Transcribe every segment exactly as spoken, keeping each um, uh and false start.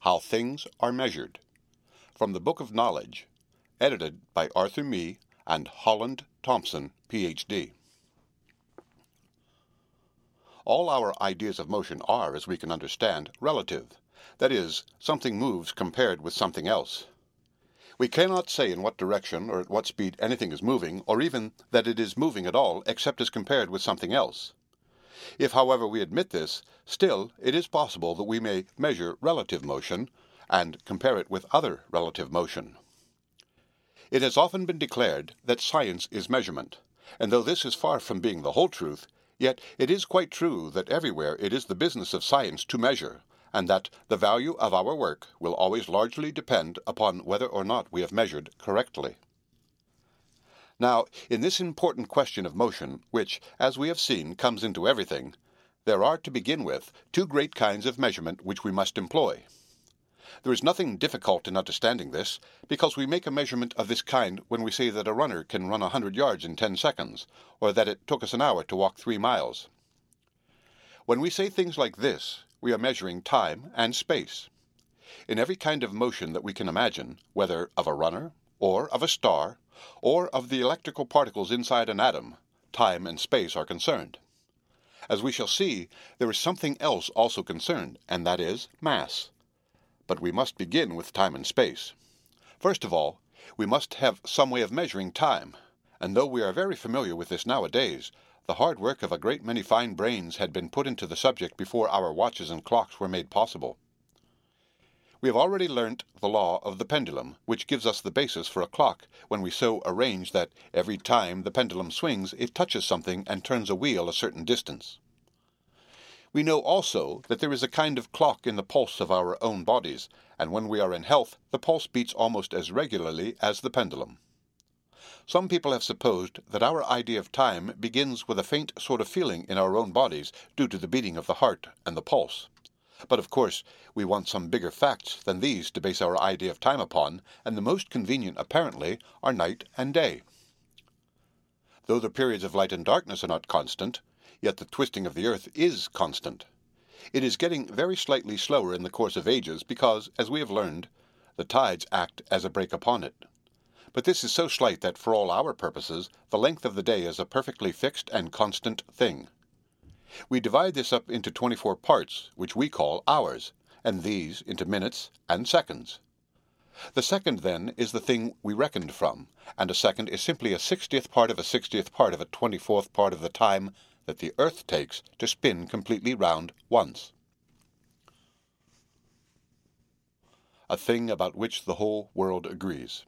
How Things Are Measured, from the Book of Knowledge, edited by Arthur Mee and Holland Thompson, P H D All our ideas of motion are, as we can understand, relative. That is, something moves compared with something else. We cannot say in what direction or at what speed anything is moving, or even that it is moving at all, except as compared with something else. If, however, we admit this, still it is possible that we may measure relative motion and compare it with other relative motion. It has often been declared that science is measurement, and though this is far from being the whole truth, yet it is quite true that everywhere it is the business of science to measure, and that the value of our work will always largely depend upon whether or not we have measured correctly. Now, in this important question of motion, which, as we have seen, comes into everything, there are, to begin with, two great kinds of measurement which we must employ. There is nothing difficult in understanding this, because we make a measurement of this kind when we say that a runner can run a hundred yards in ten seconds, or that it took us an hour to walk three miles. When we say things like this, we are measuring time and space. In every kind of motion that we can imagine, whether of a runner, or of a star, or of the electrical particles inside an atom, time and space are concerned. As we shall see, there is something else also concerned, and that is mass. But we must begin with time and space. First of all, we must have some way of measuring time, and though we are very familiar with this nowadays, the hard work of a great many fine brains had been put into the subject before our watches and clocks were made possible. We have already learnt the law of the pendulum, which gives us the basis for a clock when we so arrange that every time the pendulum swings it touches something and turns a wheel a certain distance. We know also that there is a kind of clock in the pulse of our own bodies, and when we are in health the pulse beats almost as regularly as the pendulum. Some people have supposed that our idea of time begins with a faint sort of feeling in our own bodies due to the beating of the heart and the pulse. But of course we want some bigger facts than these to base our idea of time upon, and the most convenient apparently are night and day. Though the periods of light and darkness are not constant, yet the twisting of the earth is constant. It is getting very slightly slower in the course of ages because, as we have learned, the tides act as a brake upon it. But this is so slight that for all our purposes the length of the day is a perfectly fixed and constant thing. We divide this up into twenty-four parts, which we call hours, and these into minutes and seconds. The second, then, is the thing we reckoned from, and a second is simply a sixtieth part of a sixtieth part of a twenty-fourth part of the time that the earth takes to spin completely round once. A thing about which the whole world agrees.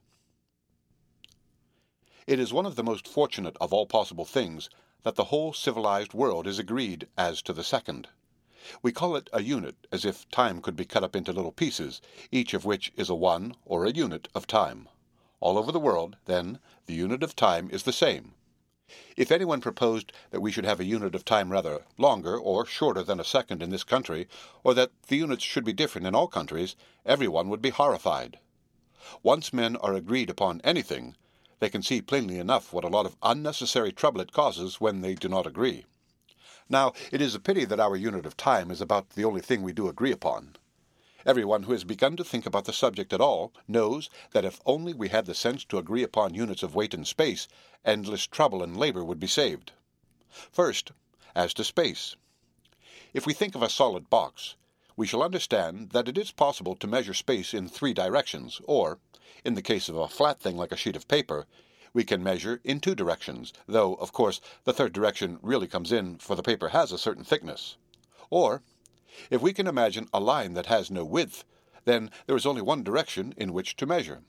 It is one of the most fortunate of all possible things that the whole civilized world is agreed as to the second. We call it a unit, as if time could be cut up into little pieces, each of which is a one or a unit of time. All over the world, then, the unit of time is the same. If anyone proposed that we should have a unit of time rather longer or shorter than a second in this country, or that the units should be different in all countries, everyone would be horrified. Once men are agreed upon anything, they can see plainly enough what a lot of unnecessary trouble it causes when they do not agree. Now, it is a pity that our unit of time is about the only thing we do agree upon. Everyone who has begun to think about the subject at all knows that if only we had the sense to agree upon units of weight and space, endless trouble and labor would be saved. First, as to space. If we think of a solid box, we shall understand that it is possible to measure space in three directions, or, in the case of a flat thing like a sheet of paper, we can measure in two directions, though, of course, the third direction really comes in, for the paper has a certain thickness. Or, if we can imagine a line that has no width, then there is only one direction in which to measure.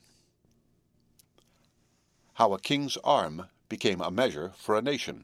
How a king's arm became a measure for a nation.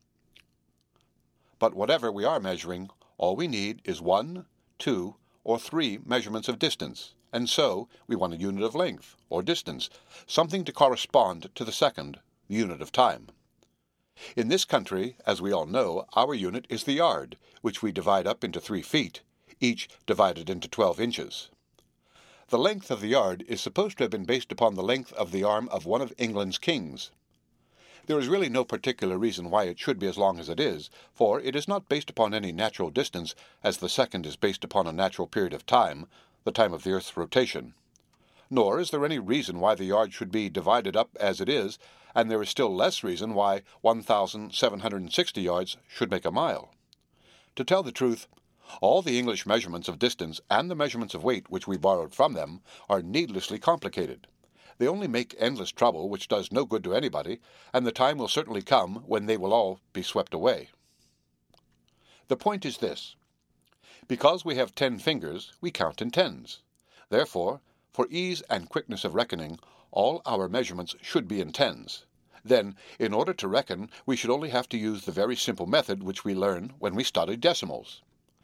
But whatever we are measuring, all we need is one, two, or three measurements of distance, and so we want a unit of length, or distance, something to correspond to the second, the unit of time. In this country, as we all know, our unit is the yard, which we divide up into three feet, each divided into twelve inches. The length of the yard is supposed to have been based upon the length of the arm of one of England's kings. There is really no particular reason why it should be as long as it is, for it is not based upon any natural distance, as the second is based upon a natural period of time, the time of the Earth's rotation. Nor is there any reason why the yard should be divided up as it is, and there is still less reason why one thousand seven hundred sixty yards should make a mile. To tell the truth, all the English measurements of distance and the measurements of weight which we borrowed from them are needlessly complicated. They only make endless trouble which does no good to anybody, and the time will certainly come when they will all be swept away. The point is this. Because we have ten fingers, we count in tens. Therefore, for ease and quickness of reckoning, all our measurements should be in tens. Then, in order to reckon, we should only have to use the very simple method which we learn when we study decimals.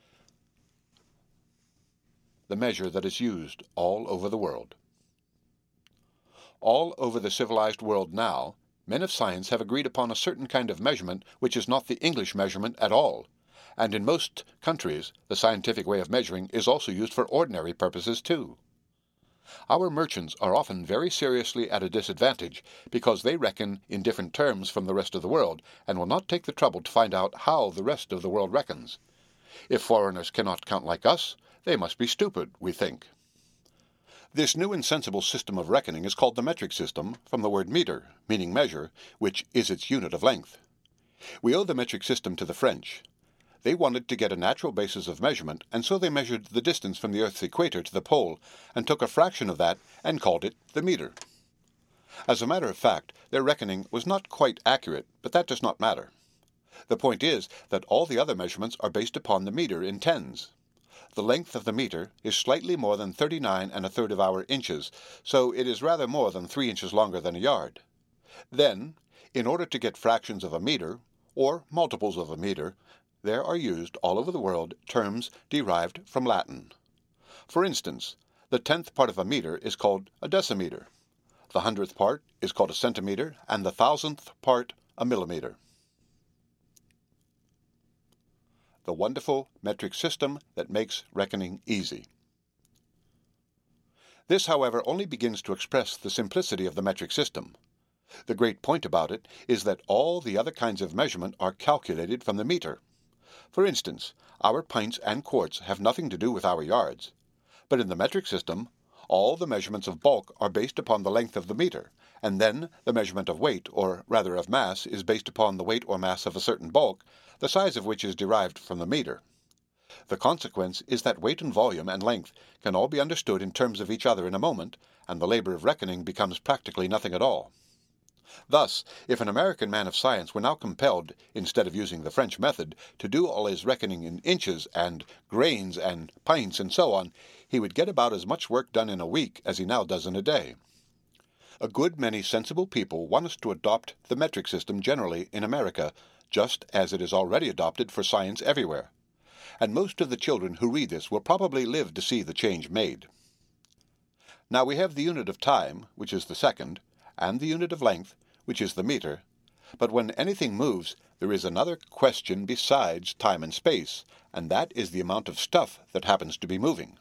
The measure that is used all over the world. All over the civilized world now, men of science have agreed upon a certain kind of measurement which is not the English measurement at all, and in most countries the scientific way of measuring is also used for ordinary purposes too. Our merchants are often very seriously at a disadvantage because they reckon in different terms from the rest of the world, and will not take the trouble to find out how the rest of the world reckons. If foreigners cannot count like us, they must be stupid, we think. This new and sensible system of reckoning is called the metric system, from the word meter, meaning measure, which is its unit of length. We owe the metric system to the French. They wanted to get a natural basis of measurement, and so they measured the distance from the Earth's equator to the pole, and took a fraction of that and called it the meter. As a matter of fact, their reckoning was not quite accurate, but that does not matter. The point is that all the other measurements are based upon the meter in tens. The length of the meter is slightly more than thirty-nine and a third of our inches, so it is rather more than three inches longer than a yard. Then, in order to get fractions of a meter, or multiples of a meter, there are used all over the world terms derived from Latin. For instance, the tenth part of a meter is called a decimeter, the hundredth part is called a centimeter, and the thousandth part a millimeter. The wonderful metric system that makes reckoning easy. This, however, only begins to express the simplicity of the metric system. The great point about it is that all the other kinds of measurement are calculated from the meter. For instance, our pints and quarts have nothing to do with our yards. But in the metric system, all the measurements of bulk are based upon the length of the meter, and then the measurement of weight, or rather of mass, is based upon the weight or mass of a certain bulk, the size of which is derived from the meter. The consequence is that weight and volume and length can all be understood in terms of each other in a moment, and the labor of reckoning becomes practically nothing at all. Thus, if an American man of science were now compelled, instead of using the French method, to do all his reckoning in inches and grains and pints and so on, he would get about as much work done in a week as he now does in a day. A good many sensible people want us to adopt the metric system generally in America, just as it is already adopted for science everywhere. And most of the children who read this will probably live to see the change made. Now we have the unit of time, which is the second, and the unit of length, which is the meter, but when anything moves, there is another question besides time and space, and that is the amount of stuff that happens to be moving.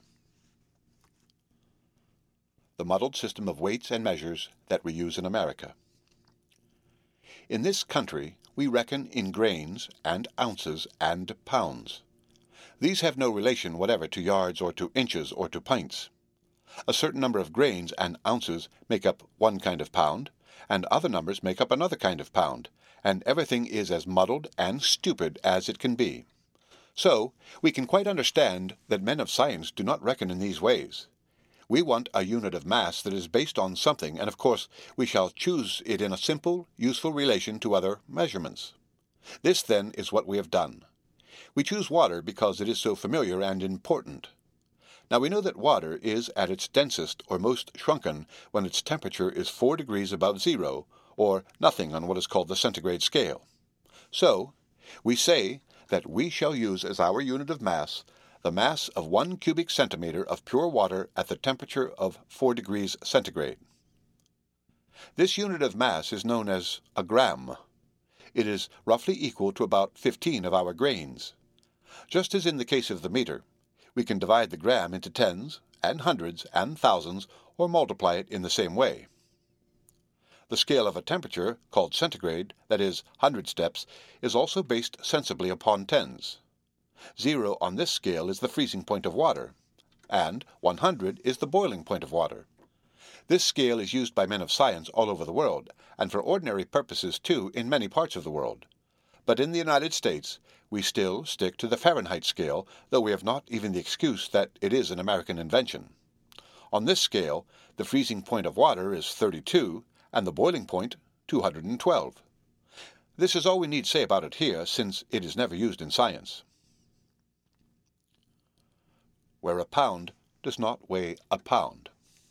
The muddled system of weights and measures that we use in America. In this country, we reckon in grains and ounces and pounds. These have no relation whatever to yards or to inches or to pints. A certain number of grains and ounces make up one kind of pound, and other numbers make up another kind of pound, and everything is as muddled and stupid as it can be. So, we can quite understand that men of science do not reckon in these ways. We want a unit of mass that is based on something, and of course we shall choose it in a simple, useful relation to other measurements. This, then, is what we have done. We choose water because it is so familiar and important. Now we know that water is at its densest or most shrunken when its temperature is four degrees above zero, or nothing on what is called the centigrade scale. So, we say that we shall use as our unit of mass the mass of one cubic centimeter of pure water at the temperature of four degrees centigrade. This unit of mass is known as a gram. It is roughly equal to about fifteen of our grains. Just as in the case of the meter, we can divide the gram into tens, and hundreds, and thousands, or multiply it in the same way. The scale of a temperature, called centigrade, that is, hundred steps, is also based sensibly upon tens. Zero on this scale is the freezing point of water, and one hundred is the boiling point of water. This scale is used by men of science all over the world, and for ordinary purposes too in many parts of the world. But in the United States, we still stick to the Fahrenheit scale, though we have not even the excuse that it is an American invention. On this scale, the freezing point of water is thirty-two, and the boiling point two hundred twelve. This is all we need say about it here, since it is never used in science. Where a pound does not weigh a pound.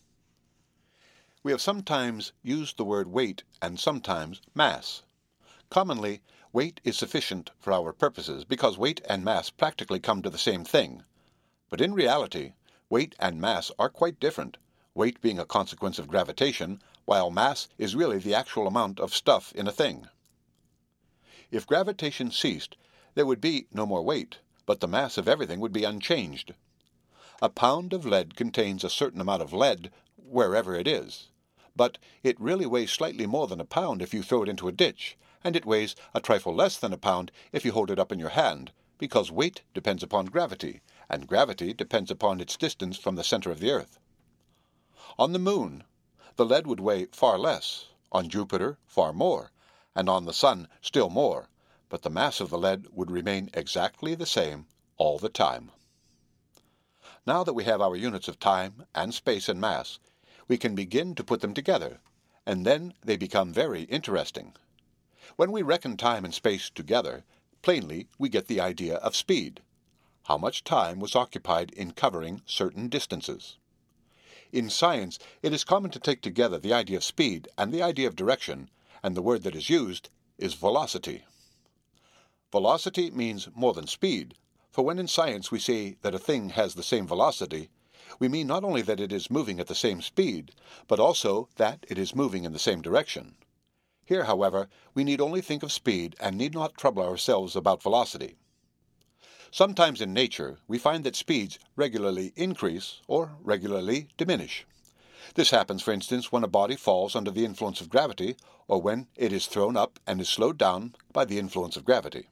We have sometimes used the word weight and sometimes mass. Commonly, weight is sufficient for our purposes because weight and mass practically come to the same thing. But in reality, weight and mass are quite different, weight being a consequence of gravitation, while mass is really the actual amount of stuff in a thing. If gravitation ceased, there would be no more weight, but the mass of everything would be unchanged. A pound of lead contains a certain amount of lead wherever it is, but it really weighs slightly more than a pound if you throw it into a ditch, and it weighs a trifle less than a pound if you hold it up in your hand, because weight depends upon gravity, and gravity depends upon its distance from the center of the earth. On the moon, the lead would weigh far less, on Jupiter far more, and on the sun still more, but the mass of the lead would remain exactly the same all the time. Now that we have our units of time and space and mass, we can begin to put them together, and then they become very interesting. When we reckon time and space together, plainly we get the idea of speed. How much time was occupied in covering certain distances. In science, it is common to take together the idea of speed and the idea of direction, and the word that is used is velocity. Velocity means more than speed, for when in science we say that a thing has the same velocity, we mean not only that it is moving at the same speed, but also that it is moving in the same direction. Here, however, we need only think of speed and need not trouble ourselves about velocity. Sometimes in nature we find that speeds regularly increase or regularly diminish. This happens, for instance, when a body falls under the influence of gravity, or when it is thrown up and is slowed down by the influence of gravity.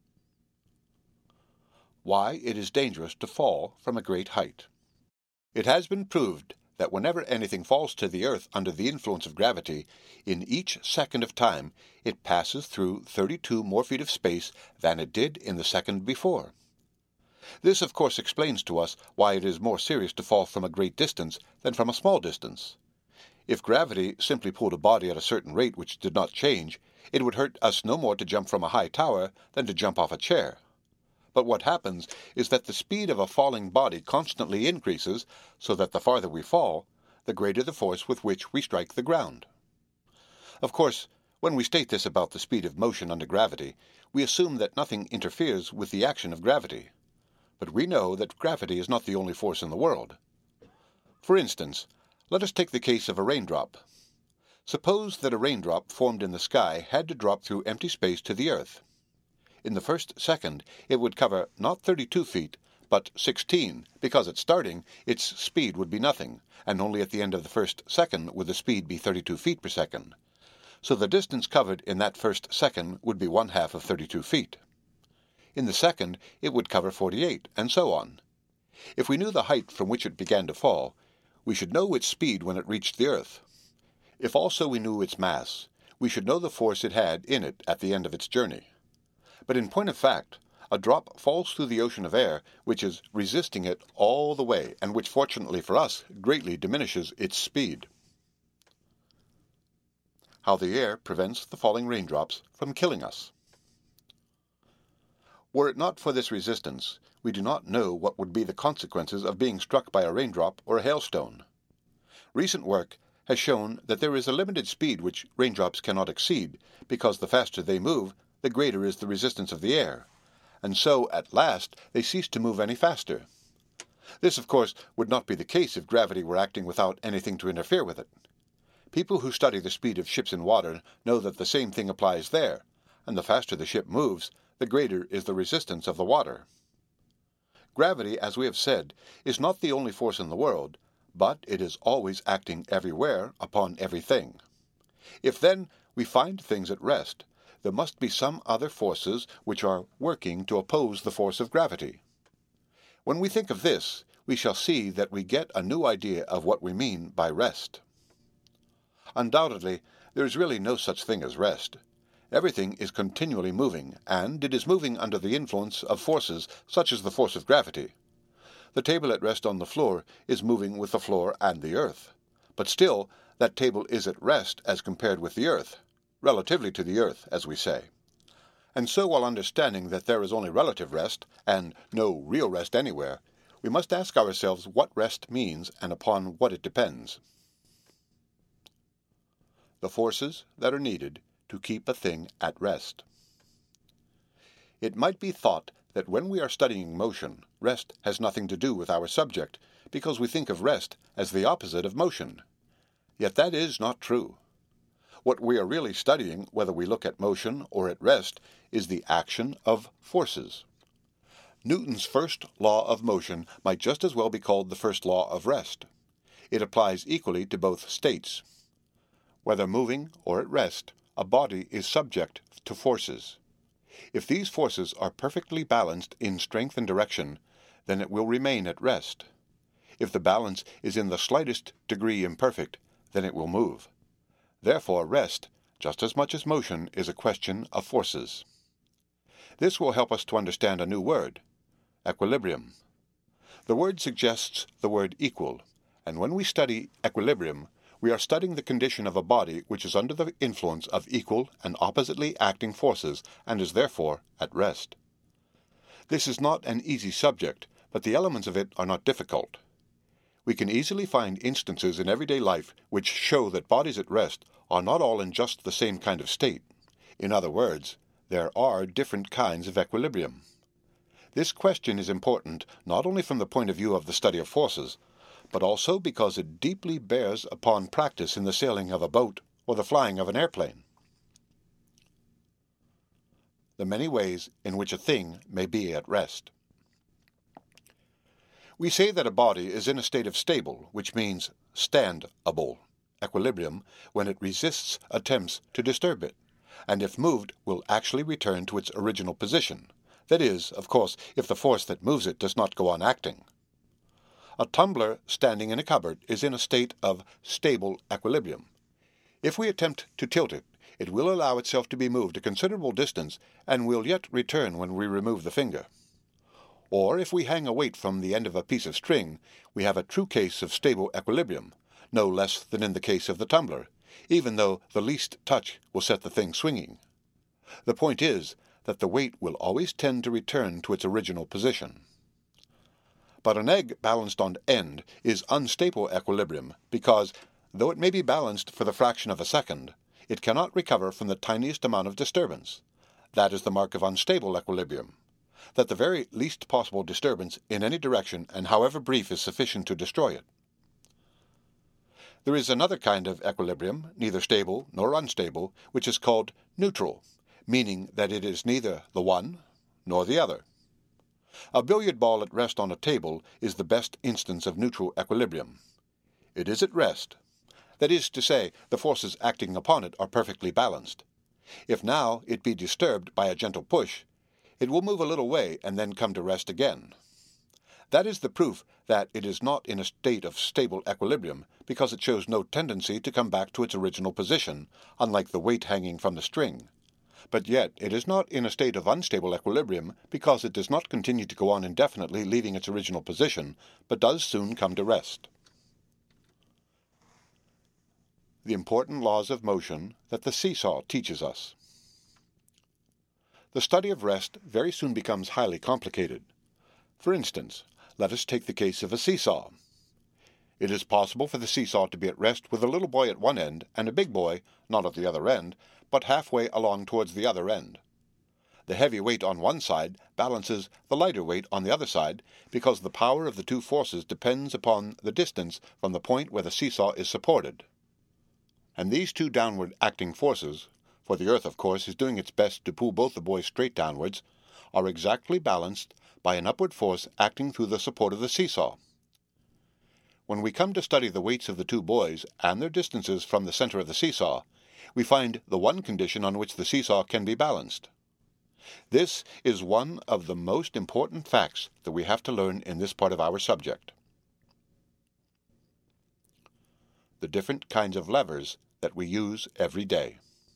Why it is dangerous to fall from a great height. It has been proved that whenever anything falls to the earth under the influence of gravity, in each second of time it passes through thirty-two more feet of space than it did in the second before. This, of course, explains to us why it is more serious to fall from a great distance than from a small distance. If gravity simply pulled a body at a certain rate which did not change, it would hurt us no more to jump from a high tower than to jump off a chair. But what happens is that the speed of a falling body constantly increases, so that the farther we fall, the greater the force with which we strike the ground. Of course, when we state this about the speed of motion under gravity, we assume that nothing interferes with the action of gravity. But we know that gravity is not the only force in the world. For instance, let us take the case of a raindrop. Suppose that a raindrop formed in the sky had to drop through empty space to the earth. In the first second, it would cover not thirty-two feet, but sixteen, because at starting, its speed would be nothing, and only at the end of the first second would the speed be thirty-two feet per second. So the distance covered in that first second would be one half of thirty-two feet. In the second, it would cover forty-eight, and so on. If we knew the height from which it began to fall, we should know its speed when it reached the earth. If also we knew its mass, we should know the force it had in it at the end of its journey. But in point of fact, a drop falls through the ocean of air which is resisting it all the way, and which fortunately for us greatly diminishes its speed. How the air prevents the falling raindrops from killing us. Were it not for this resistance, we do not know what would be the consequences of being struck by a raindrop or a hailstone. Recent work has shown that there is a limited speed which raindrops cannot exceed, because the faster they move, the greater is the resistance of the air, and so at last they cease to move any faster. This, of course, would not be the case if gravity were acting without anything to interfere with it. People who study the speed of ships in water know that the same thing applies there, and the faster the ship moves, the greater is the resistance of the water. Gravity, as we have said, is not the only force in the world, but it is always acting everywhere upon everything. If then we find things at rest, there must be some other forces which are working to oppose the force of gravity. When we think of this, we we shall see that we get a new idea of what we mean by rest. Undoubtedly, there is really no such thing as rest. Everything is continually moving, and it is moving under the influence of forces such as the force of gravity. The table at rest on the floor is moving with the floor and the earth, but still that table is at rest as compared with the earth, relatively to the earth, as we say. And so, while understanding that there is only relative rest, and no real rest anywhere, we must ask ourselves what rest means and upon what it depends. The forces that are needed to keep a thing at rest. It might be thought that when we are studying motion, rest has nothing to do with our subject, because we think of rest as the opposite of motion. Yet that is not true. What we are really studying, whether we look at motion or at rest, is the action of forces. Newton's first law of motion might just as well be called the first law of rest. It applies equally to both states. Whether moving or at rest, a body is subject to forces. If these forces are perfectly balanced in strength and direction, then it will remain at rest. If the balance is in the slightest degree imperfect, then it will move. Therefore, rest, just as much as motion, is a question of forces. This will help us to understand a new word, equilibrium. The word suggests the word equal, and when we study equilibrium, we are studying the condition of a body which is under the influence of equal and oppositely acting forces and is therefore at rest. This is not an easy subject, but the elements of it are not difficult. We can easily find instances in everyday life which show that bodies at rest are not all in just the same kind of state. In other words, there are different kinds of equilibrium. This question is important not only from the point of view of the study of forces, but also because it deeply bears upon practice in the sailing of a boat or the flying of an airplane. The many ways in which a thing may be at rest. We say that a body is in a state of stable, which means stand-able, equilibrium, when it resists attempts to disturb it, and if moved will actually return to its original position. That is, of course, if the force that moves it does not go on acting. A tumbler standing in a cupboard is in a state of stable equilibrium. If we attempt to tilt it, it will allow itself to be moved a considerable distance and will yet return when we remove the finger. Or if we hang a weight from the end of a piece of string, we have a true case of stable equilibrium, no less than in the case of the tumbler, even though the least touch will set the thing swinging. The point is that the weight will always tend to return to its original position. But an egg balanced on end is unstable equilibrium because, though it may be balanced for the fraction of a second, it cannot recover from the tiniest amount of disturbance. That is the mark of unstable equilibrium, that the very least possible disturbance in any direction and however brief is sufficient to destroy it. There is another kind of equilibrium, neither stable nor unstable, which is called neutral, meaning that it is neither the one nor the other. A billiard ball at rest on a table is the best instance of neutral equilibrium. It is at rest. That is to say, the forces acting upon it are perfectly balanced. If now it be disturbed by a gentle push, it will move a little way and then come to rest again. That is the proof that it is not in a state of stable equilibrium, because it shows no tendency to come back to its original position, unlike the weight hanging from the string. But yet it is not in a state of unstable equilibrium, because it does not continue to go on indefinitely leaving its original position, but does soon come to rest. The important laws of motion that the seesaw teaches us. The study of rest very soon becomes highly complicated. For instance, let us take the case of a seesaw. It is possible for the seesaw to be at rest with a little boy at one end and a big boy, not at the other end, but halfway along towards the other end. The heavy weight on one side balances the lighter weight on the other side, because the power of the two forces depends upon the distance from the point where the seesaw is supported. And these two downward acting forces, for the earth, of course, is doing its best to pull both the boys straight downwards, are exactly balanced by an upward force acting through the support of the seesaw. When we come to study the weights of the two boys and their distances from the center of the seesaw, we find the one condition on which the seesaw can be balanced. This is one of the most important facts that we have to learn in this part of our subject. the different kinds of levers that we use every day.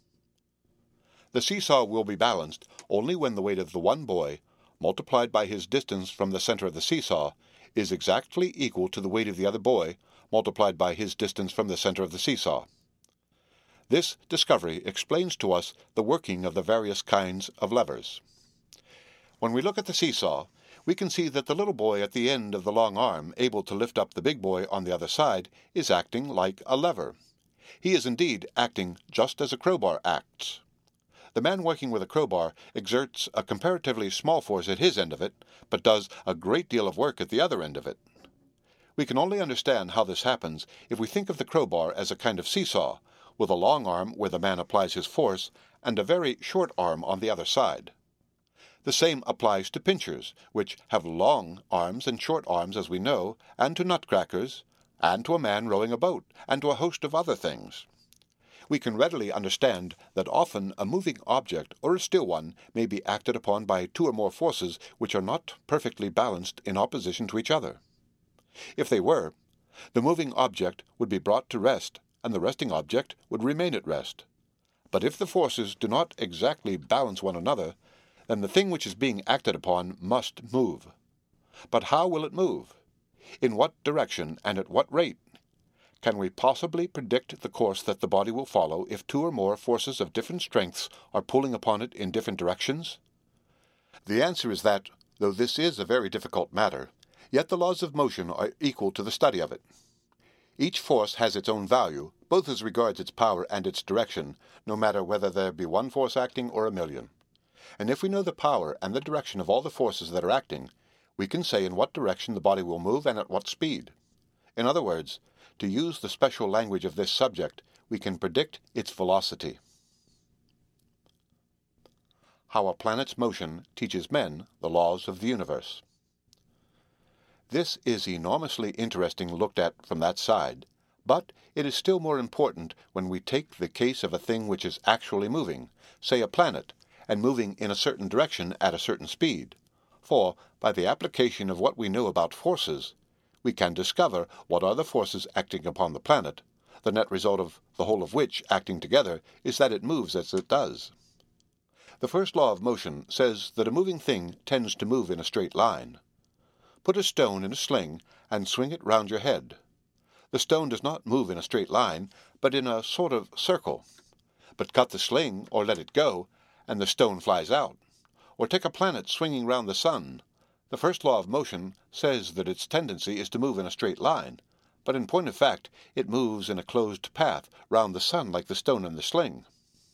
The seesaw will be balanced only when the weight of the one boy, multiplied by his distance from the center of the seesaw, is exactly equal to the weight of the other boy, multiplied by his distance from the center of the seesaw. This discovery explains to us the working of the various kinds of levers. When we look at the seesaw, we can see that the little boy at the end of the long arm, able to lift up the big boy on the other side, is acting like a lever. He is indeed acting just as a crowbar acts. The man working with a crowbar exerts a comparatively small force at his end of it, but does a great deal of work at the other end of it. We can only understand how this happens if we think of the crowbar as a kind of seesaw, with a long arm where the man applies his force, and a very short arm on the other side. The same applies to pinchers, which have long arms and short arms, as we know, and to nutcrackers, and to a man rowing a boat, and to a host of other things. We can readily understand that often a moving object, or a still one, may be acted upon by two or more forces which are not perfectly balanced in opposition to each other. If they were, the moving object would be brought to rest, and the resting object would remain at rest. But if the forces do not exactly balance one another, then the thing which is being acted upon must move. But how will it move? In what direction and at what rate? Can we possibly predict the course that the body will follow if two or more forces of different strengths are pulling upon it in different directions? The answer is that, though this is a very difficult matter, yet the laws of motion are equal to the study of it. Each force has its own value, both as regards its power and its direction, no matter whether there be one force acting or a million. And if we know the power and the direction of all the forces that are acting, we can say in what direction the body will move and at what speed. In other words, to use the special language of this subject, we can predict its velocity. How a planet's motion teaches men the laws of the universe. This is enormously interesting looked at from that side, but it is still more important when we take the case of a thing which is actually moving, say a planet, and moving in a certain direction at a certain speed. For, by the application of what we know about forces, we can discover what are the forces acting upon the planet, the net result of the whole of which, acting together, is that it moves as it does. The first law of motion says that a moving thing tends to move in a straight line. Put a stone in a sling and swing it round your head. The stone does not move in a straight line, but in a sort of circle. But cut the sling, or let it go, and the stone flies out. Or take a planet swinging round the sun. The first law of motion says that its tendency is to move in a straight line, but in point of fact it moves in a closed path round the sun like the stone in the sling.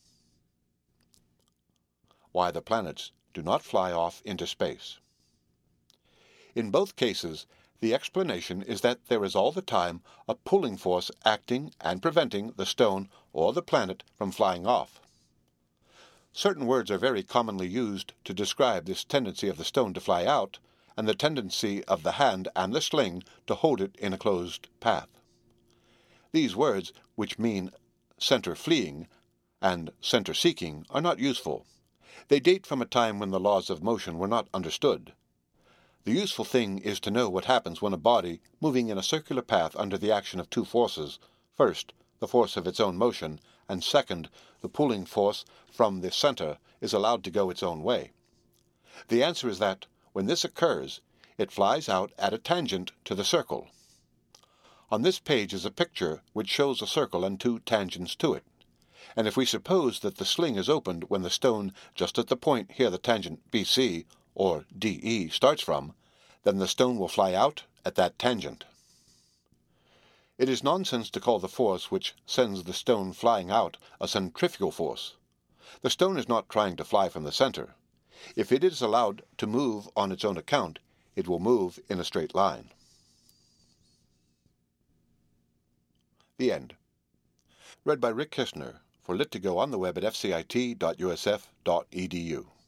Why the planets do not fly off into space. In both cases, the explanation is that there is all the time a pulling force acting and preventing the stone or the planet from flying off. Certain words are very commonly used to describe this tendency of the stone to fly out, and the tendency of the hand and the sling to hold it in a closed path. These words, which mean center fleeing and center seeking, are not useful. They date from a time when the laws of motion were not understood. The useful thing is to know what happens when a body, moving in a circular path under the action of two forces, first, the force of its own motion, and second, the pulling force from the center, is allowed to go its own way. The answer is that, when this occurs, it flies out at a tangent to the circle. On this page is a picture which shows a circle and two tangents to it. And if we suppose that the sling is opened when the stone just at the point here the tangent B C, or D E, starts from, then the stone will fly out at that tangent. It is nonsense to call the force which sends the stone flying out a centrifugal force. The stone is not trying to fly from the center. If it is allowed to move on its own account, it will move in a straight line. The end. Read by Rick Kistner for Lit to Go on the web at f c i t dot u s f dot e d u.